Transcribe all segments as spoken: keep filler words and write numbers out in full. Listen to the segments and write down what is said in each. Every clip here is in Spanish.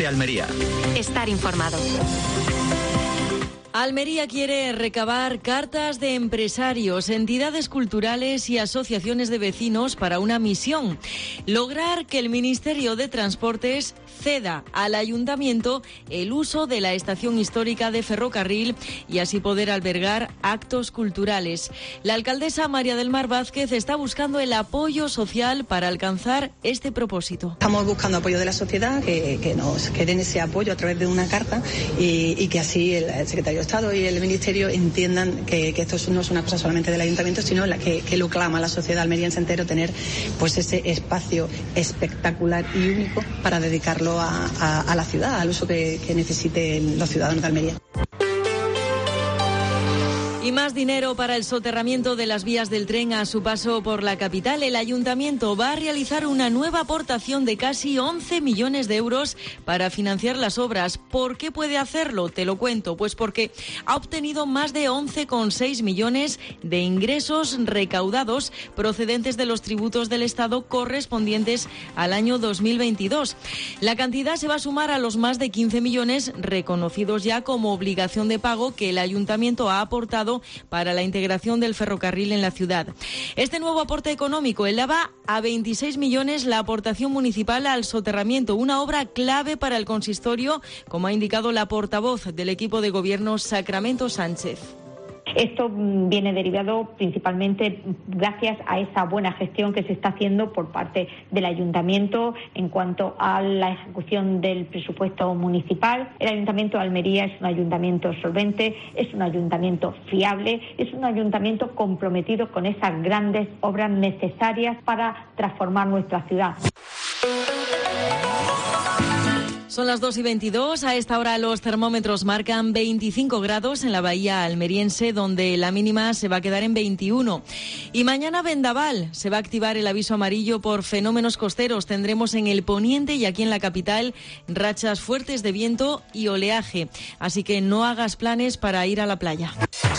COPE Almería. Estar informado. Almería quiere recabar cartas de empresarios, entidades culturales y asociaciones de vecinos para una misión: lograr que el Ministerio de Transportes ceda al Ayuntamiento el uso de la estación histórica de ferrocarril y así poder albergar actos culturales. La alcaldesa María del Mar Vázquez está buscando el apoyo social para alcanzar este propósito. Estamos buscando apoyo de la sociedad, que, que nos que den ese apoyo a través de una carta y, y que así el, el secretario de Estado y el Ministerio entiendan que, que esto no es una cosa solamente del Ayuntamiento, sino la que, que lo clama la sociedad almeriense entero, tener pues ese espacio espectacular y único para dedicarlo a, a, a la ciudad, al uso que, que necesiten los ciudadanos de Almería. Y más dinero para el soterramiento de las vías del tren a su paso por la capital. El Ayuntamiento va a realizar una nueva aportación de casi once millones de euros para financiar las obras. ¿Por qué puede hacerlo? Te lo cuento. Pues porque ha obtenido más de once coma seis millones de ingresos recaudados procedentes de los tributos del Estado correspondientes al año dos mil veintidós. La cantidad se va a sumar a los más de quince millones reconocidos ya como obligación de pago que el Ayuntamiento ha aportado para la integración del ferrocarril en la ciudad. Este nuevo aporte económico eleva a veintiséis millones la aportación municipal al soterramiento, una obra clave para el consistorio, como ha indicado la portavoz del equipo de gobierno, Sacramento Sánchez. Esto viene derivado principalmente gracias a esa buena gestión que se está haciendo por parte del Ayuntamiento en cuanto a la ejecución del presupuesto municipal. El Ayuntamiento de Almería es un ayuntamiento solvente, es un ayuntamiento fiable, es un ayuntamiento comprometido con esas grandes obras necesarias para transformar nuestra ciudad. Son las dos y veintidós. A esta hora los termómetros marcan veinticinco grados en la bahía almeriense, donde la mínima se va a quedar en veintiuno. Y mañana vendaval. Se va a activar el aviso amarillo por fenómenos costeros. Tendremos en el poniente y aquí en la capital rachas fuertes de viento y oleaje. Así que no hagas planes para ir a la playa.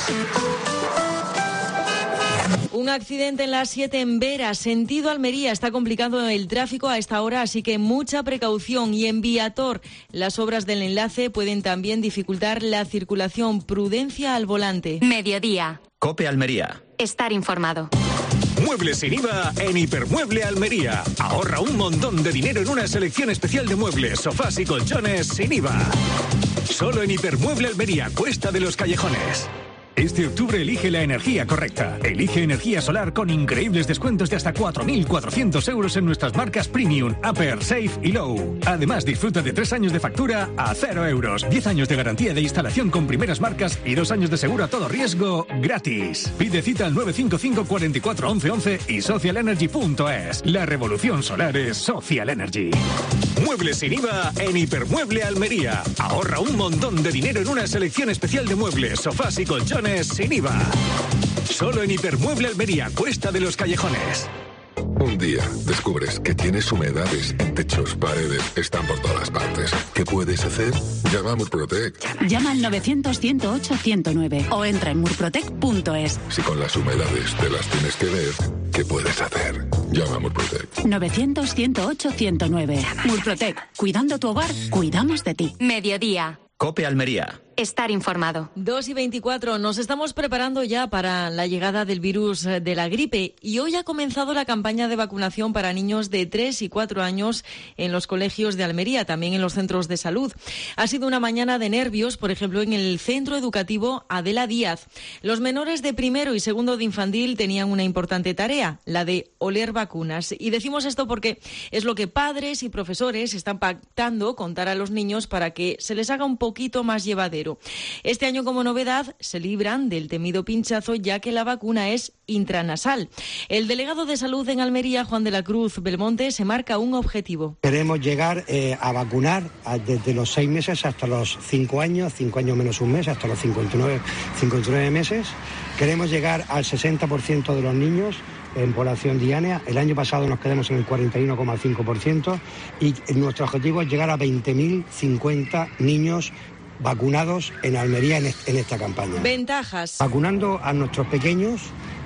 Un accidente en la siete en Vera, sentido Almería. Está complicando el tráfico a esta hora, así que mucha precaución. Y en Viator, las obras del enlace pueden también dificultar la circulación. Prudencia al volante. Mediodía. COPE Almería. Estar informado. Muebles sin I V A en Hipermueble Almería. Ahorra un montón de dinero en una selección especial de muebles, sofás y colchones sin I V A. Solo en Hipermueble Almería, Cuesta de los Callejones. Este octubre elige la energía correcta. Elige energía solar con increíbles descuentos de hasta cuatro mil cuatrocientos euros en nuestras marcas Premium, Upper, Safe y Low. Además, disfruta de tres años de factura a cero euros, diez años de garantía de instalación con primeras marcas y dos años de seguro a todo riesgo gratis. Pide cita al nueve cinco cinco, cuatro cuatro, once once y socialenergy punto es. La revolución solar es Social Energy. Muebles sin I V A en Hipermueble Almería. Ahorra un montón de dinero en una selección especial de muebles, sofás y colchones sin I V A. Solo en Hipermueble Almería, Cuesta de los Callejones. Un día descubres que tienes humedades en techos, paredes, están por todas partes. ¿Qué puedes hacer? Llama a Murprotec. Llama al novecientos, ciento ocho, ciento nueve o entra en murprotec punto es. Si con las humedades te las tienes que ver, ¿qué puedes hacer? Llama a Murprotec. novecientos, ciento ocho, ciento nueve. Murprotec. Cuidando tu hogar, cuidamos de ti. Mediodía. COPE Almería. Estar informado. dos y veinticuatro. Nos estamos preparando ya para la llegada del virus de la gripe y hoy ha comenzado la campaña de vacunación para niños de tres y cuatro años en los colegios de Almería, también en los centros de salud. Ha sido una mañana de nervios, por ejemplo, en el centro educativo Adela Díaz. Los menores de primero y segundo de infantil tenían una importante tarea, la de oler vacunas. Y decimos esto porque es lo que padres y profesores están pactando contar a los niños para que se les haga un poquito más llevadero. Este año, como novedad, se libran del temido pinchazo, ya que la vacuna es intranasal. El delegado de Salud en Almería, Juan de la Cruz Belmonte, se marca un objetivo. Queremos llegar eh, a vacunar a, desde los seis meses hasta los cinco años, cinco años menos un mes, hasta los cincuenta y nueve, cincuenta y nueve meses. Queremos llegar al sesenta por ciento de los niños en población diana. El año pasado nos quedamos en el cuarenta y uno coma cinco por ciento y nuestro objetivo es llegar a veinte mil cincuenta niños vacunados en Almería en, en esta campaña. Ventajas. Vacunando a nuestros pequeños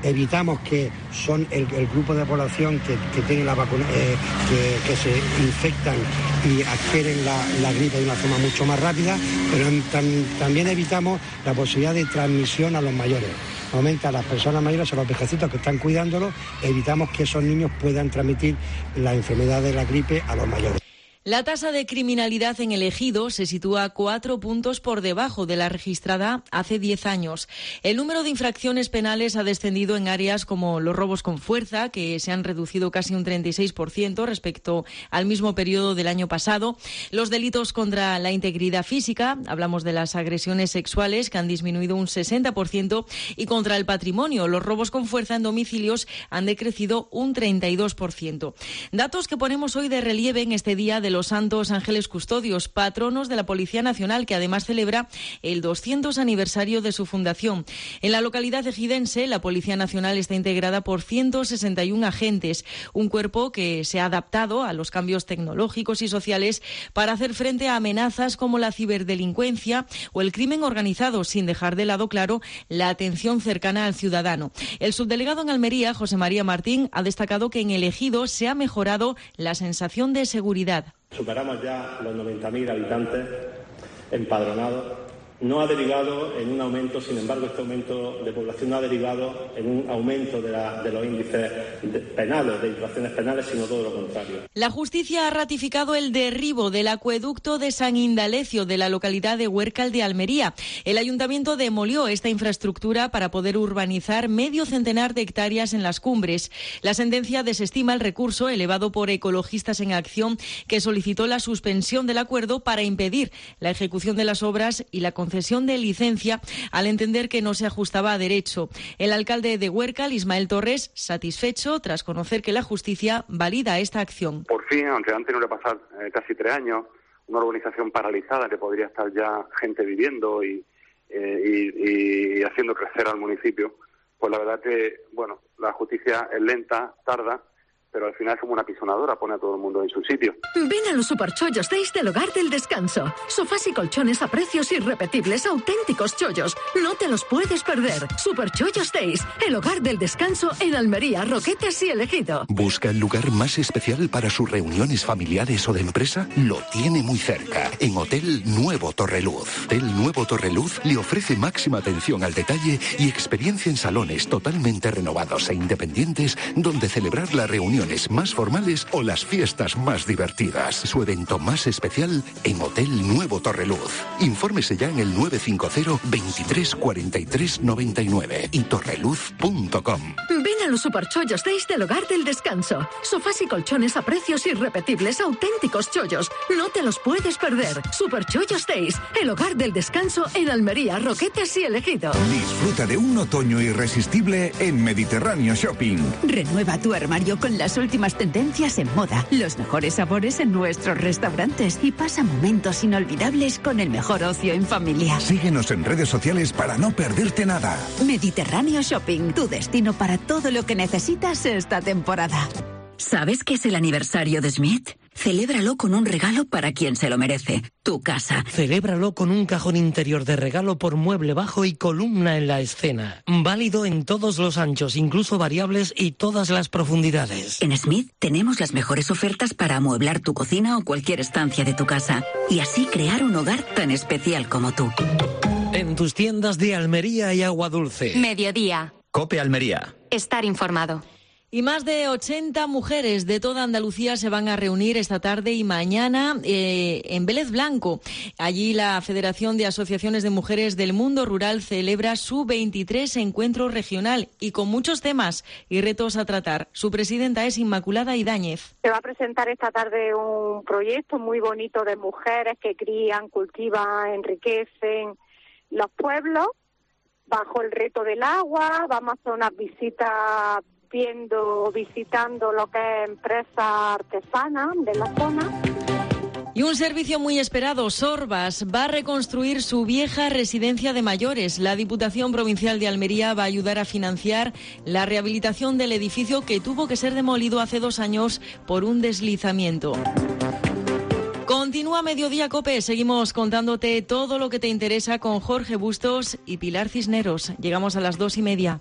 evitamos que son el, el grupo de población que, que tiene la vacuna, eh, que, que se infectan y adquieren la, la gripe de una forma mucho más rápida, pero tam, también evitamos la posibilidad de transmisión a los mayores. Aumenta a las personas mayores, a los viejecitos que están cuidándolos, evitamos que esos niños puedan transmitir la enfermedad de la gripe a los mayores. La tasa de criminalidad en el Ejido se sitúa cuatro puntos por debajo de la registrada hace diez años. El número de infracciones penales ha descendido en áreas como los robos con fuerza, que se han reducido casi un treinta y seis por ciento respecto al mismo periodo del año pasado. Los delitos contra la integridad física, hablamos de las agresiones sexuales, que han disminuido un sesenta por ciento, y contra el patrimonio, los robos con fuerza en domicilios han decrecido un treinta y dos por ciento. Datos que ponemos hoy de relieve en este día de los Santos Ángeles Custodios, patronos de la Policía Nacional, que además celebra el doscientos aniversario de su fundación. En la localidad ejidense, la Policía Nacional está integrada por ciento sesenta y uno agentes, un cuerpo que se ha adaptado a los cambios tecnológicos y sociales para hacer frente a amenazas como la ciberdelincuencia o el crimen organizado, sin dejar de lado, claro, la atención cercana al ciudadano. El subdelegado en Almería, José María Martín, ha destacado que en el Ejido se ha mejorado la sensación de seguridad. Superamos ya los noventa mil habitantes empadronados. No ha derivado en un aumento, sin embargo, este aumento de población no ha derivado en un aumento de, la, de los índices de penales, de infracciones penales, sino todo lo contrario. La justicia ha ratificado el derribo del acueducto de San Indalecio de la localidad de Huércal de Almería. El ayuntamiento demolió esta infraestructura para poder urbanizar medio centenar de hectáreas en las cumbres. La sentencia desestima el recurso elevado por Ecologistas en Acción, que solicitó la suspensión del acuerdo para impedir la ejecución de las obras y la concesión de licencia, al entender que no se ajustaba a derecho. El alcalde de Huércal, Ismael Torres, satisfecho tras conocer que la justicia valida esta acción. Por fin, aunque han tenido que pasar eh, casi tres años, una urbanización paralizada que podría estar ya gente viviendo y, eh, y, y haciendo crecer al municipio, pues la verdad que, bueno, la justicia es lenta, tarda, pero al final como una pisonadora, pone a todo el mundo en su sitio. Ven a los Superchollos Days del Hogar del Descanso. Sofás y colchones a precios irrepetibles, auténticos chollos. No te los puedes perder. Superchollos Days, el Hogar del Descanso en Almería, Roquetas y El Ejido. ¿Busca el lugar más especial para sus reuniones familiares o de empresa? Lo tiene muy cerca, en Hotel Nuevo Torreluz. Hotel Nuevo Torreluz le ofrece máxima atención al detalle y experiencia en salones totalmente renovados e independientes, donde celebrar la reunión más formales o las fiestas más divertidas. Su evento más especial en Hotel Nuevo Torreluz. Infórmese ya en el nueve cinco cero, veintitrés cuarenta y tres noventa y nueve y torreluz punto com. Ven a los Superchollos Days del Hogar del Descanso. Sofás y colchones a precios irrepetibles, auténticos chollos. No te los puedes perder. Superchollos Days, el Hogar del Descanso en Almería, Roquetas y El Ejido. Disfruta de un otoño irresistible en Mediterráneo Shopping. Renueva tu armario con las últimas tendencias en moda, los mejores sabores en nuestros restaurantes y pasa momentos inolvidables con el mejor ocio en familia. Síguenos en redes sociales para no perderte nada. Mediterráneo Shopping, tu destino para todo lo que necesitas esta temporada. ¿Sabes qué es el aniversario de Smith? Celébralo con un regalo para quien se lo merece, tu casa. Celébralo con un cajón interior de regalo por mueble bajo y columna en la escena. Válido en todos los anchos, incluso variables y todas las profundidades. En Smith tenemos las mejores ofertas para amueblar tu cocina o cualquier estancia de tu casa y así crear un hogar tan especial como tú. En tus tiendas de Almería y Agua Dulce. Mediodía. COPE Almería. Estar informado. Y más de ochenta mujeres de toda Andalucía se van a reunir esta tarde y mañana eh, en Vélez Blanco. Allí la Federación de Asociaciones de Mujeres del Mundo Rural celebra su veintitrés encuentro regional y con muchos temas y retos a tratar. Su presidenta es Inmaculada Idáñez. Se va a presentar esta tarde un proyecto muy bonito de mujeres que crían, cultivan, enriquecen los pueblos bajo el reto del agua. Vamos a hacer unas visitas viendo, visitando lo que es empresa artesana de la zona. Y un servicio muy esperado, Sorbas, va a reconstruir su vieja residencia de mayores. La Diputación Provincial de Almería va a ayudar a financiar la rehabilitación del edificio que tuvo que ser demolido hace dos años por un deslizamiento. Continúa Mediodía COPE, seguimos contándote todo lo que te interesa con Jorge Bustos y Pilar Cisneros. Llegamos a las dos y media.